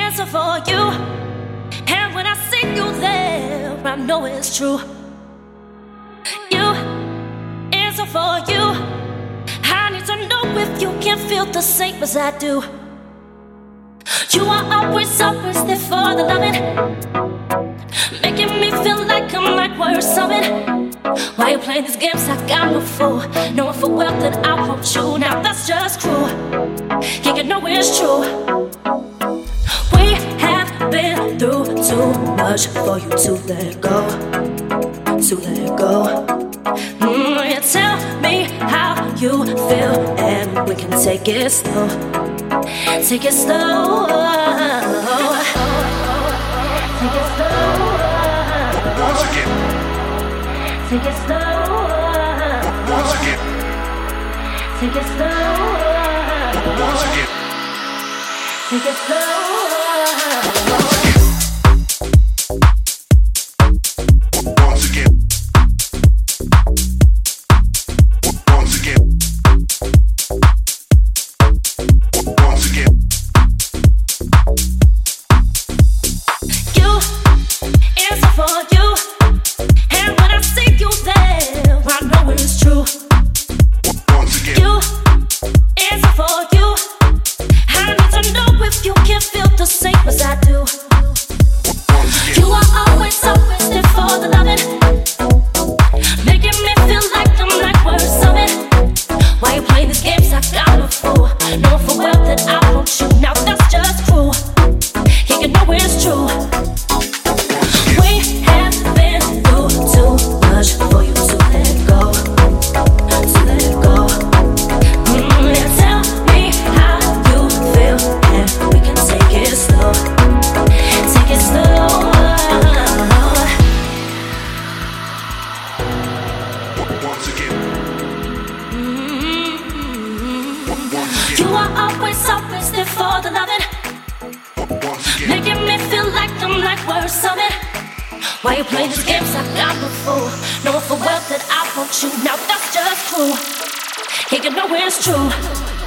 answer for you. And when I see you there, I know it's true. You answer for you. I need to know if you can feel the same as I do. You are always there for the loving, making me feel like I'm not worth something. Why you playing these games? I got no fool, knowing for well that I want you. Now that's just cruel. Yeah, you know it's true. We have been through too much for you to let go, to let go. You tell me how you feel, and we can take it slow, take it slow, take it slow. Once again. Take it slow. Once again. Take it slow. Once again. Take it slow. Once again. Once again. Once again. You answer for you. And when I see you there, I know it's true. Once again. You answer for you. I need to know if you can feel the same as I do. You are always there for the loving, making me feel like I'm not worth something. Why you playing these games? I got no fool, knowing for well that I want you. Now that's just cruel. Yeah, you know it's true. We have been through too much for you to let go, to let go. Tell me how you feel, and we can take it slow, take it slow. Once again. You are always there for the loving, Once again. making me feel like I'm not worth something. Why you playing these games? I got no fool, knowing for well that I want you. Now that's just cruel. Yeah, you know it's true.